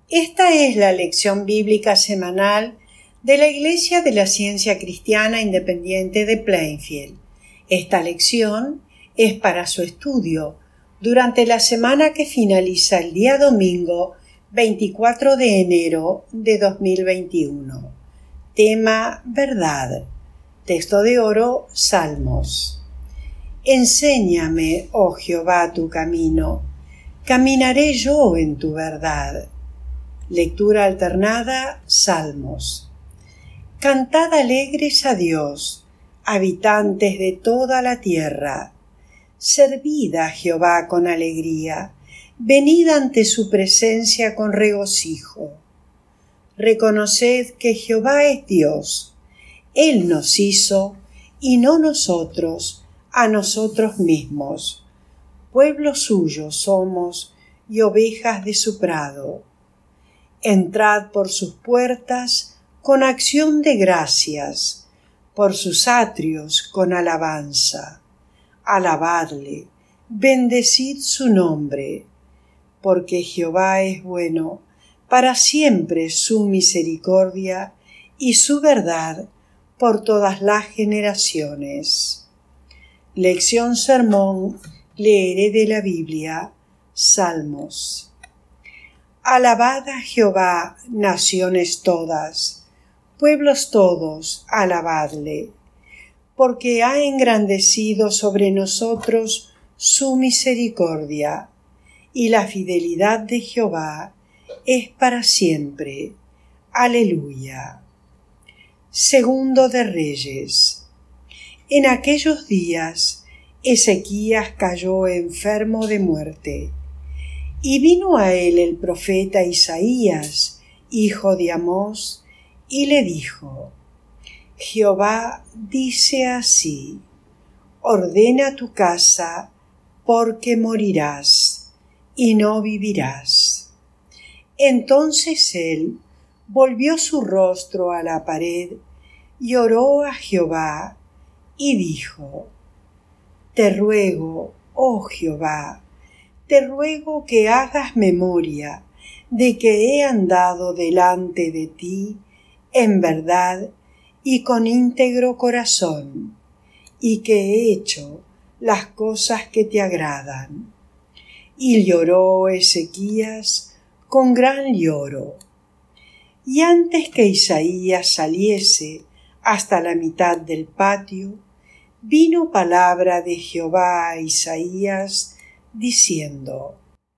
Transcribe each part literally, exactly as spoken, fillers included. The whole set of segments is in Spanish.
Esta es la lección bíblica semanal de la Iglesia de la Ciencia Cristiana Independiente de Plainfield. Esta lección es para su estudio durante la semana que finaliza el día domingo veinticuatro de enero de dos mil veintiuno. Tema: verdad. Texto de oro: Salmos. Enséñame, oh Jehová, tu camino. Caminaré yo en tu verdad. Lectura alternada: Salmos. Cantad alegres a Dios, habitantes de toda la tierra. Servid a Jehová con alegría, venid ante su presencia con regocijo. Reconoced que Jehová es Dios. Él nos hizo, y no nosotros a nosotros mismos. Pueblo suyo somos y ovejas de su prado. Entrad por sus puertas con acción de gracias, por sus atrios con alabanza. Alabadle, bendecid su nombre, porque Jehová es bueno, para siempre su misericordia y su verdad por todas las generaciones. Lección sermón, leeré de la Biblia, Salmos. Alabad a Jehová, naciones todas, pueblos todos, alabadle, porque ha engrandecido sobre nosotros su misericordia, y la fidelidad de Jehová es para siempre. Aleluya. Segundo de Reyes. En aquellos días, Ezequías cayó enfermo de muerte. Y vino a él el profeta Isaías, hijo de Amós, y le dijo: Jehová dice así: ordena tu casa, porque morirás, y no vivirás. Entonces él volvió su rostro a la pared, y oró a Jehová, y dijo: Te ruego, oh Jehová, te ruego que hagas memoria de que he andado delante de ti en verdad y con íntegro corazón, y que he hecho las cosas que te agradan. Y lloró Ezequías con gran lloro. Y antes que Isaías saliese hasta la mitad del patio, vino palabra de Jehová a Isaías, diciendo: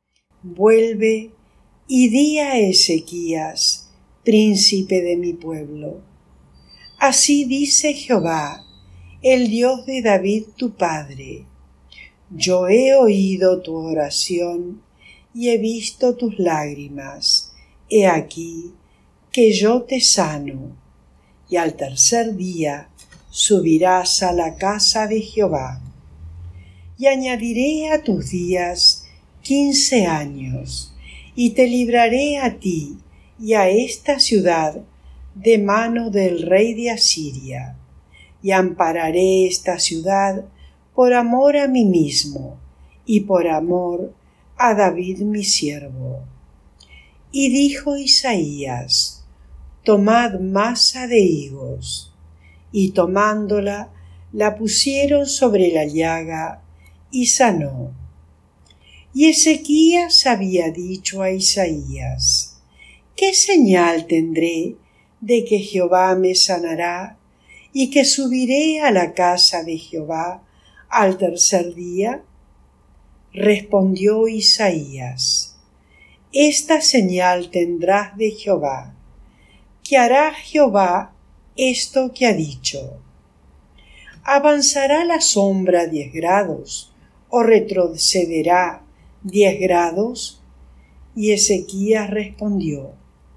Vuelve y di a Ezequías, príncipe de mi pueblo: Así dice Jehová, el Dios de David tu padre: Yo he oído tu oración y he visto tus lágrimas. He aquí que yo te sano, y al tercer día subirás a la casa de Jehová. Y añadiré a tus días quince años, y te libraré a ti y a esta ciudad de mano del rey de Asiria, y ampararé esta ciudad por amor a mí mismo, y por amor a David mi siervo. Y dijo Isaías: Tomad masa de higos. Y tomándola, la pusieron sobre la llaga, y sanó. Y Ezequías había dicho a Isaías: ¿Qué señal tendré de que Jehová me sanará, y que subiré a la casa de Jehová al tercer día? Respondió Isaías: Esta señal tendrás de Jehová, que hará Jehová esto que ha dicho. ¿Avanzará la sombra diez grados, o retrocederá diez grados? Y Ezequías respondió: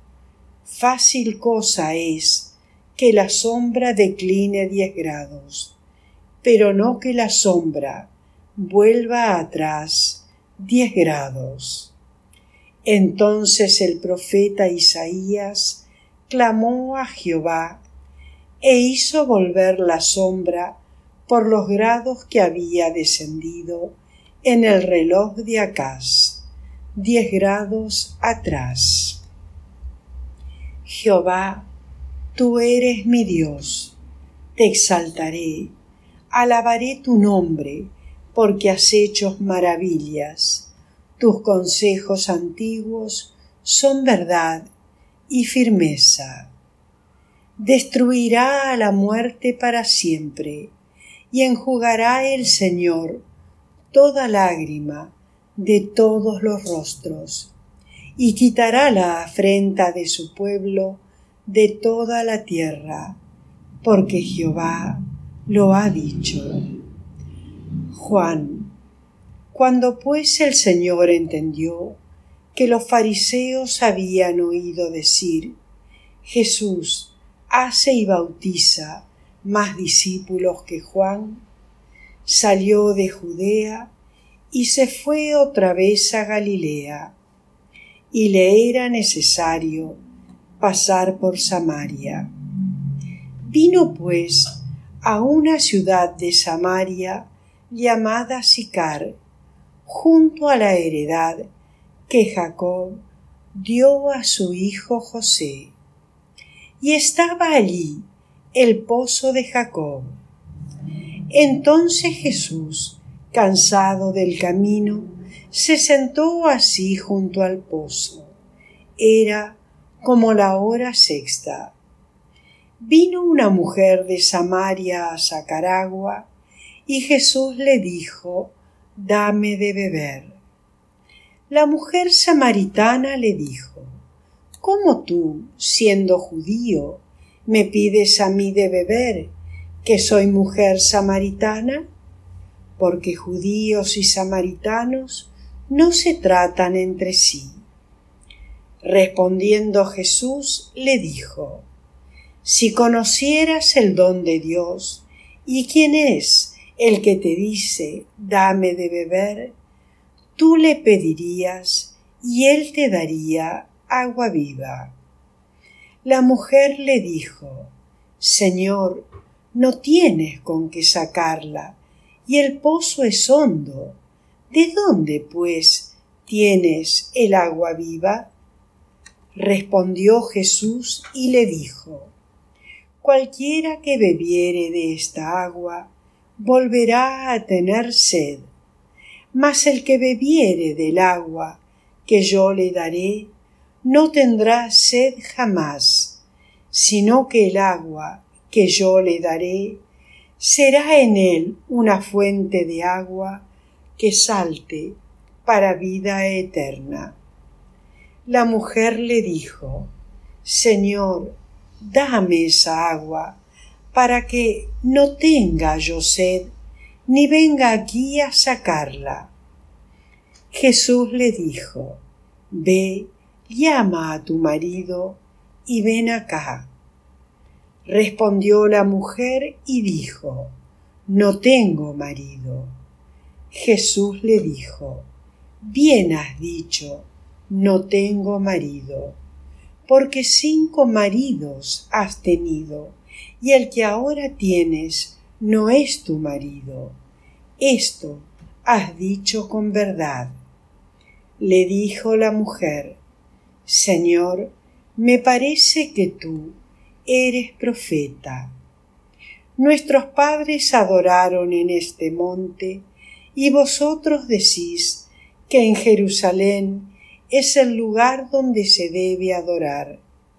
Fácil cosa es que la sombra decline diez grados, pero no que la sombra vuelva atrás diez grados. Entonces el profeta Isaías clamó a Jehová, e hizo volver la sombra por los grados que había descendido en el reloj de Acaz, diez grados atrás. Jehová, tú eres mi Dios, te exaltaré, alabaré tu nombre, porque has hecho maravillas. Tus consejos antiguos son verdad y firmeza. Destruirá a la muerte para siempre, y enjugará el Señor toda lágrima de todos los rostros, y quitará la afrenta de su pueblo de toda la tierra, porque Jehová lo ha dicho. Juan. Cuando pues el Señor entendió que los fariseos habían oído decir: Jesús hace y bautiza más discípulos que Juan, salió de Judea y se fue otra vez a Galilea, y le era necesario pasar por Samaria. Vino pues a una ciudad de Samaria llamada Sicar, junto a la heredad que Jacob dio a su hijo José. Y estaba allí el pozo de Jacob. Entonces Jesús, cansado del camino, se sentó así junto al pozo. Era como la hora sexta. Vino una mujer de Samaria a sacar agua, y Jesús le dijo: dame de beber. La mujer samaritana le dijo: ¿cómo tú, siendo judío, me pides a mí de beber, que soy mujer samaritana? Porque judíos y samaritanos no se tratan entre sí. Respondiendo Jesús le dijo: si conocieras el don de Dios y quién es el que te dice dame de beber, tú le pedirías y él te daría agua viva. La mujer le dijo: Señor, no tienes con qué sacarla, y el pozo es hondo. ¿De dónde, pues, tienes el agua viva? Respondió Jesús y le dijo: cualquiera que bebiere de esta agua volverá a tener sed, mas el que bebiere del agua que yo le daré no tendrá sed jamás, sino que el agua que yo le daré será en él una fuente de agua que salte para vida eterna. La mujer le dijo: Señor, dame esa agua, para que no tenga yo sed, ni venga aquí a sacarla. Jesús le dijo: Ve, llama a tu marido y ven acá. Respondió la mujer y dijo: No tengo marido. Jesús le dijo: Bien has dicho, no tengo marido, porque cinco maridos has tenido, y el que ahora tienes no es tu marido. Esto has dicho con verdad. Le dijo la mujer: Señor, me parece que tú eres profeta. Nuestros padres adoraron en este monte, y vosotros decís que en Jerusalén es el lugar donde se debe adorar.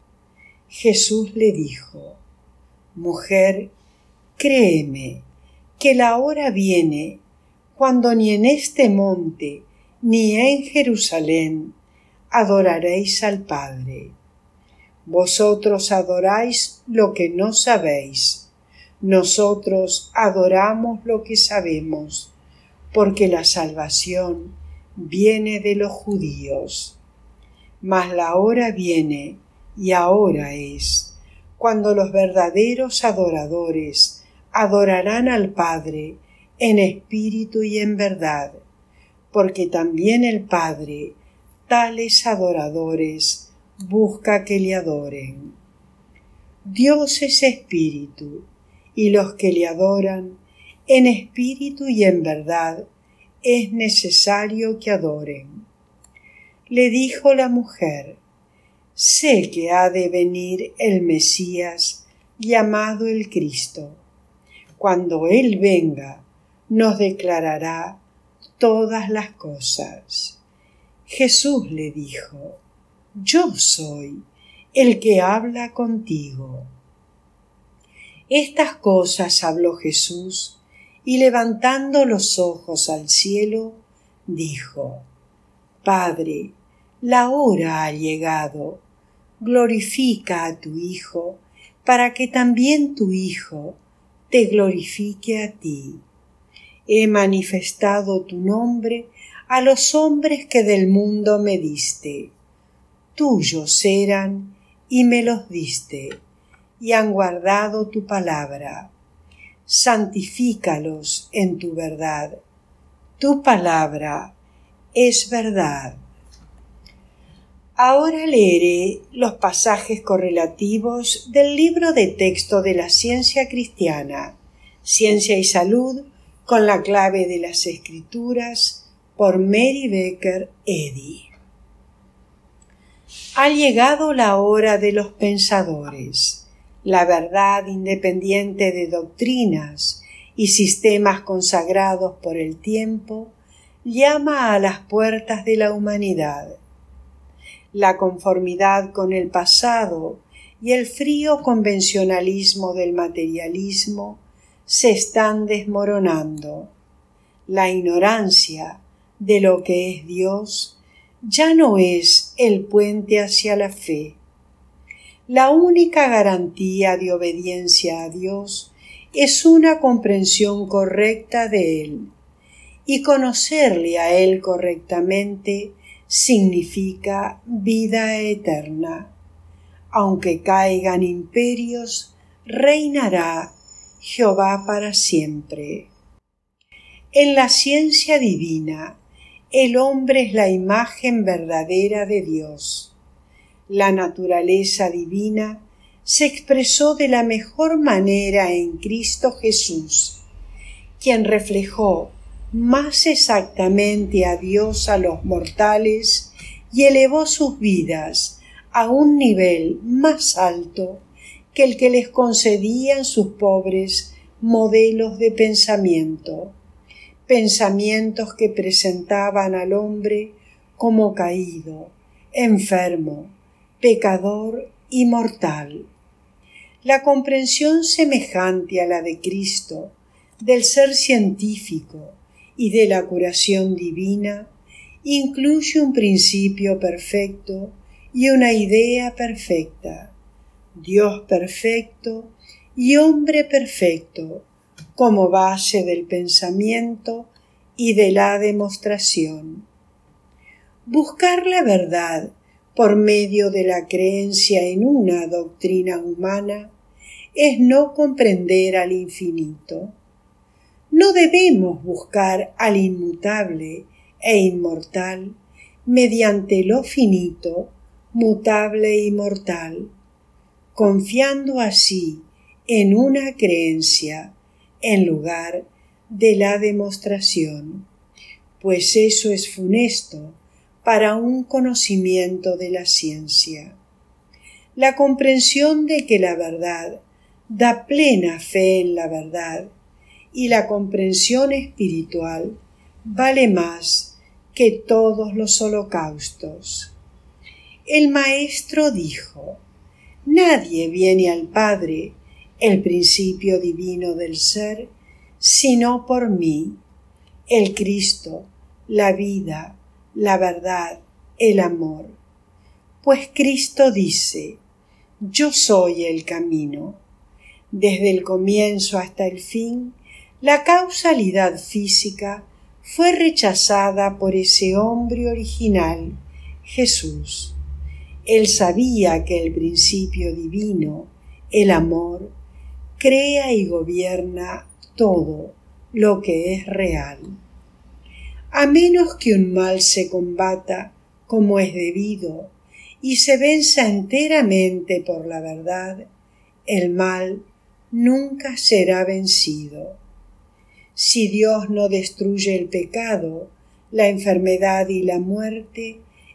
Jesús le dijo: Mujer, créeme, que la hora viene cuando ni en este monte ni en Jerusalén adoraréis al Padre. Vosotros adoráis lo que no sabéis, nosotros adoramos lo que sabemos, porque la salvación viene de los judíos. Mas la hora viene, y ahora es, cuando los verdaderos adoradores adorarán al Padre en espíritu y en verdad, porque también el Padre tales adoradores busca que le adoren. Dios es espíritu, y los que le adoran en espíritu y en verdad es necesario que adoren. Le dijo la mujer: sé que ha de venir el Mesías llamado el Cristo. Cuando Él venga, nos declarará todas las cosas. Jesús le dijo: Yo soy el que habla contigo. Estas cosas habló Jesús, y levantando los ojos al cielo, dijo: Padre, la hora ha llegado. Glorifica a tu Hijo, para que también tu Hijo te glorifique a ti. He manifestado tu nombre a los hombres que del mundo me diste. Tuyos eran y me los diste, y han guardado tu palabra. Santifícalos en tu verdad. Tu palabra es verdad. Ahora leeré los pasajes correlativos del libro de texto de la ciencia cristiana, Ciencia y Salud, con la clave de las Escrituras, por Mary Baker Eddy. Ha llegado la hora de los pensadores. La verdad independiente de doctrinas y sistemas consagrados por el tiempo llama a las puertas de la humanidad. La conformidad con el pasado y el frío convencionalismo del materialismo se están desmoronando. La ignorancia de lo que es Dios ya no es el puente hacia la fe. La única garantía de obediencia a Dios es una comprensión correcta de Él, y conocerle a Él correctamente significa vida eterna. Aunque caigan imperios, reinará Jehová para siempre. En la ciencia divina, el hombre es la imagen verdadera de Dios. La naturaleza divina se expresó de la mejor manera en Cristo Jesús, quien reflejó más exactamente a Dios a los mortales y elevó sus vidas a un nivel más alto que el que les concedían sus pobres modelos de pensamiento, pensamientos que presentaban al hombre como caído, enfermo, pecador y mortal. La comprensión semejante a la de Cristo del ser científico y de la curación divina incluye un principio perfecto y una idea perfecta, Dios perfecto y hombre perfecto como base del pensamiento y de la demostración. Buscar la verdad por medio de la creencia en una doctrina humana es no comprender al infinito. No debemos buscar al inmutable e inmortal mediante lo finito, mutable y mortal, confiando así en una creencia en lugar de la demostración, pues eso es funesto para un conocimiento de la ciencia. La comprensión de que la verdad da plena fe en la verdad y la comprensión espiritual vale más que todos los holocaustos. El Maestro dijo: Nadie viene al Padre, el principio divino del ser, sino por mí, el Cristo, la vida, la verdad, el amor. Pues Cristo dice: Yo soy el camino. Desde el comienzo hasta el fin, la causalidad física fue rechazada por ese hombre original, Jesús. Él sabía que el principio divino, el amor, crea y gobierna todo lo que es real. A menos que un mal se combata como es debido y se venza enteramente por la verdad, el mal nunca será vencido. Si Dios no destruye el pecado, la enfermedad y la muerte,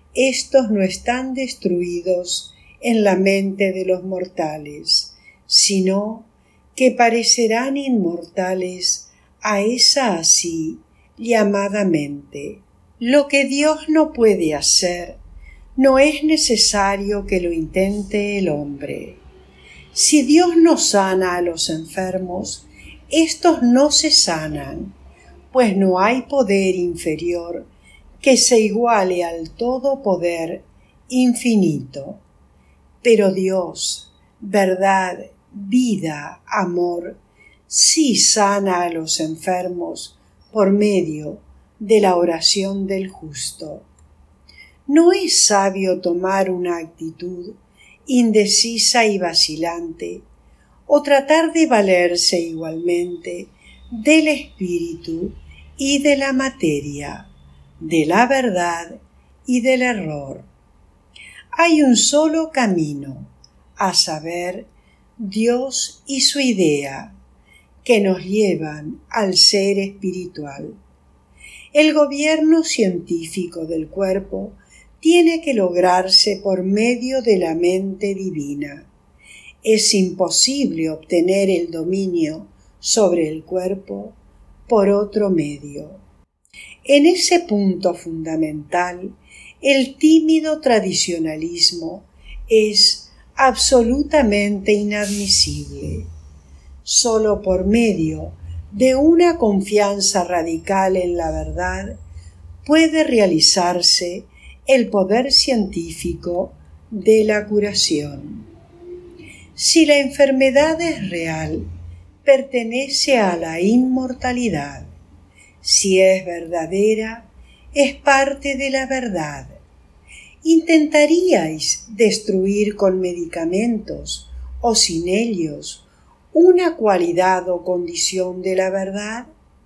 estos no están destruidos en la mente de los mortales, sino que parecerán inmortales a esa así llamada mente. Lo que Dios no puede hacer, no es necesario que lo intente el hombre. Si Dios no sana a los enfermos, estos no se sanan, pues no hay poder inferior que se iguale al todo poder infinito. Pero Dios, verdad, vida, amor, sí sana a los enfermos por medio de la oración del justo. No es sabio tomar una actitud indecisa y vacilante, o tratar de valerse igualmente del espíritu y de la materia, de la verdad y del error. Hay un solo camino, a saber, Dios y su idea, que nos llevan al ser espiritual. El gobierno científico del cuerpo tiene que lograrse por medio de la mente divina. Es imposible obtener el dominio sobre el cuerpo por otro medio. En ese punto fundamental, el tímido tradicionalismo es absolutamente inadmisible. Solo por medio de una confianza radical en la verdad puede realizarse el poder científico de la curación. Si la enfermedad es real, pertenece a la inmortalidad. Si es verdadera, es parte de la verdad. ¿Intentaríais destruir con medicamentos o sin ellos una cualidad o condición de la verdad?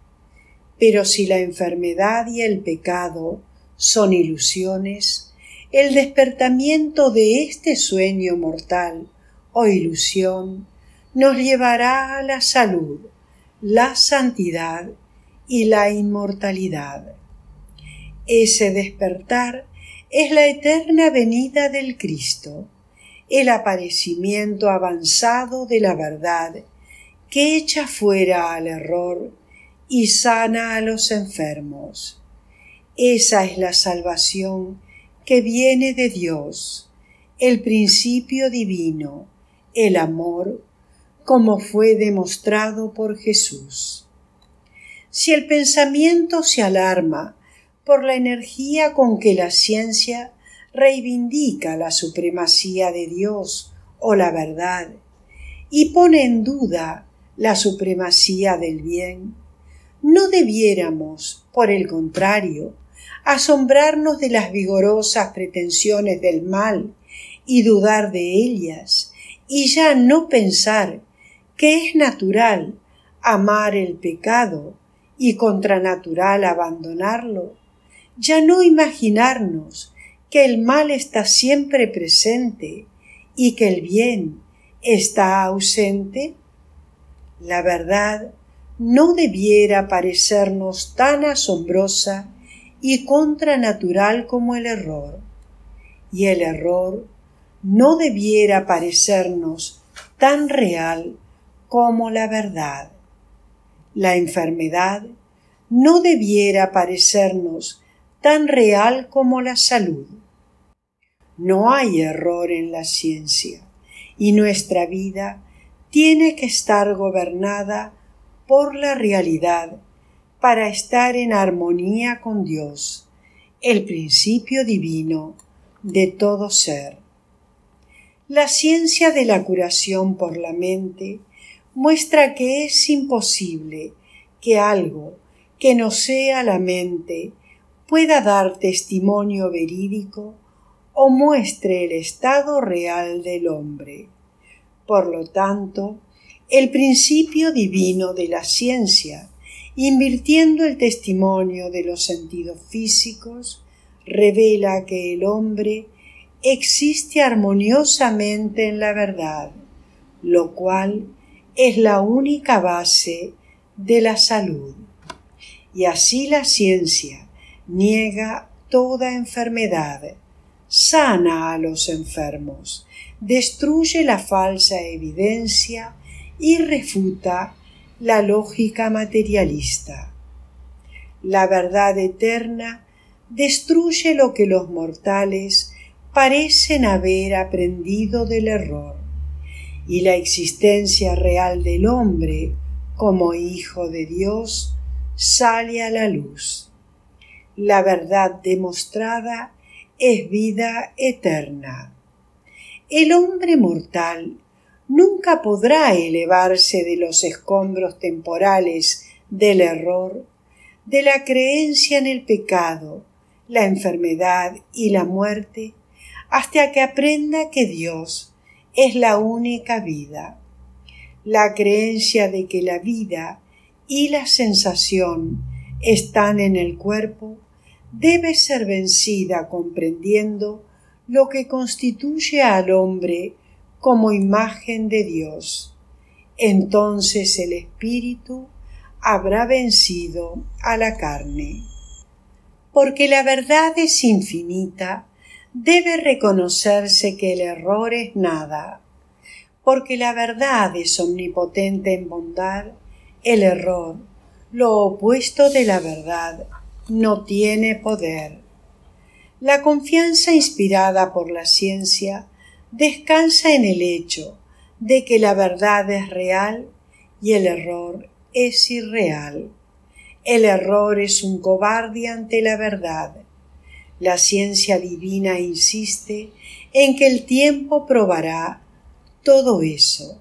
Pero si la enfermedad y el pecado son ilusiones, el despertamiento de este sueño mortal o ilusión nos llevará a la salud, la santidad y la inmortalidad. Ese despertar es la eterna venida del Cristo, el aparecimiento avanzado de la verdad que echa fuera al error y sana a los enfermos. Esa es la salvación que viene de Dios, el principio divino, el amor, como fue demostrado por Jesús. Si el pensamiento se alarma por la energía con que la ciencia reivindica la supremacía de Dios o la verdad y pone en duda la supremacía del bien, no debiéramos, por el contrario, asombrarnos de las vigorosas pretensiones del mal y dudar de ellas, y ya no pensar que es natural amar el pecado y contranatural abandonarlo, ya no imaginarnos que el mal está siempre presente y que el bien está ausente. La verdad no debiera parecernos tan asombrosa y contranatural como el error, y el error no debiera parecernos tan real como la verdad. La enfermedad no debiera parecernos tan real como la salud. No hay error en la ciencia, y nuestra vida tiene que estar gobernada por la realidad para estar en armonía con Dios, el principio divino de todo ser. La ciencia de la curación por la mente muestra que es imposible que algo que no sea la mente pueda dar testimonio verídico o muestre el estado real del hombre. Por lo tanto, el principio divino de la ciencia, invirtiendo el testimonio de los sentidos físicos, revela que el hombre existe armoniosamente en la verdad, lo cual es la única base de la salud. Y así la ciencia niega toda enfermedad, sana a los enfermos, destruye la falsa evidencia y refuta la lógica materialista. La verdad eterna destruye lo que los mortales parecen haber aprendido del error, y la existencia real del hombre como hijo de Dios sale a la luz. La verdad demostrada es vida eterna. El hombre mortal nunca podrá elevarse de los escombros temporales del error, de la creencia en el pecado, la enfermedad y la muerte, hasta que aprenda que Dios es la única vida. La creencia de que la vida y la sensación están en el cuerpo debe ser vencida comprendiendo lo que constituye al hombre como imagen de Dios. Entonces el espíritu habrá vencido a la carne. Porque la verdad es infinita, debe reconocerse que el error es nada. Porque la verdad es omnipotente en bondad, el error, lo opuesto de la verdad, no tiene poder. La confianza inspirada por la ciencia descansa en el hecho de que la verdad es real y el error es irreal. El error es un cobarde ante la verdad. La ciencia divina insiste en que el tiempo probará todo eso.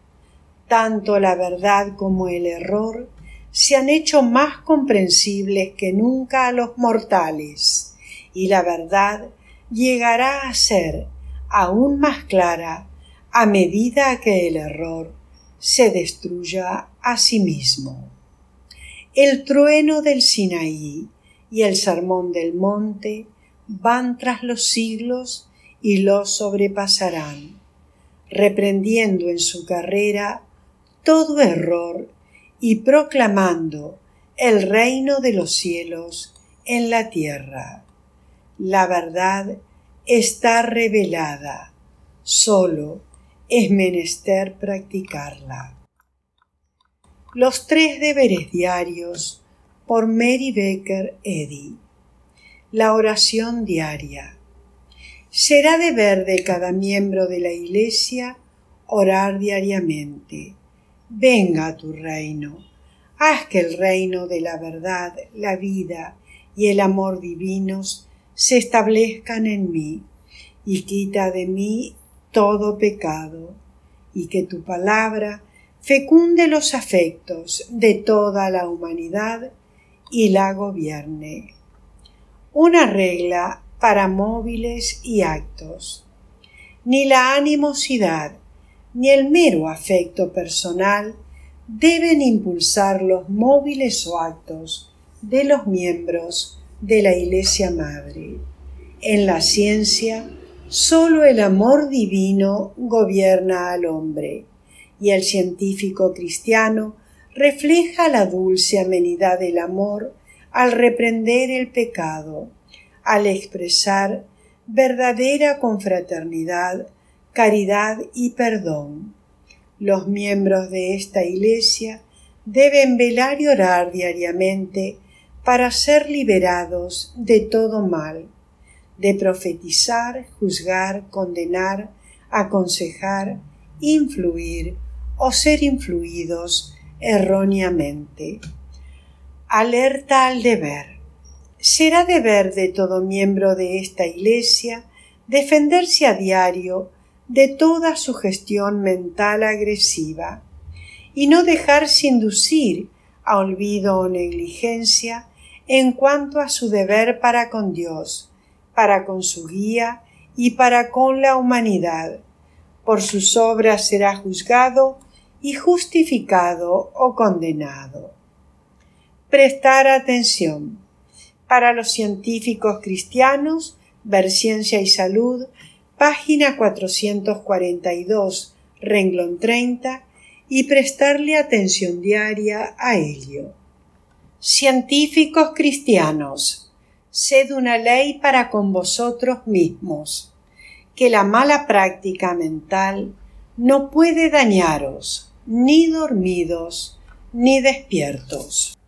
Tanto la verdad como el error se han hecho más comprensibles que nunca a los mortales, y la verdad llegará a ser aún más clara a medida que el error se destruya a sí mismo. El trueno del Sinaí y el sermón del monte van tras los siglos y los sobrepasarán, reprendiendo en su carrera todo error y proclamando el reino de los cielos en la tierra. La verdad está revelada, solo es menester practicarla. Los tres deberes diarios por Mary Baker Eddy. La oración diaria. Será deber de cada miembro de la Iglesia orar diariamente. Venga a tu reino. Haz que el reino de la verdad, la vida y el amor divinos se establezcan en mí, y quita de mí todo pecado, y que tu palabra fecunde los afectos de toda la humanidad y la gobierne. Una regla para móviles y actos. Ni la animosidad ni el mero afecto personal deben impulsar los móviles o actos de los miembros de la Iglesia Madre. En la ciencia, sólo el amor divino gobierna al hombre, y el científico cristiano refleja la dulce amenidad del amor al reprender el pecado, al expresar verdadera confraternidad, caridad y perdón. Los miembros de esta Iglesia deben velar y orar diariamente para ser liberados de todo mal, de profetizar, juzgar, condenar, aconsejar, influir o ser influidos erróneamente. Alerta al deber. Será deber de todo miembro de esta Iglesia defenderse a diario de toda sugestión mental agresiva y no dejarse inducir a olvido o negligencia en cuanto a su deber para con Dios, para con su guía y para con la humanidad. Por sus obras será juzgado y justificado o condenado. Prestar atención. Para los científicos cristianos, ver Ciencia y Salud, página cuatrocientos cuarenta y dos, renglón treinta, y prestarle atención diaria a ello. Científicos cristianos, sed una ley para con vosotros mismos, que la mala práctica mental no puede dañaros, ni dormidos, ni despiertos.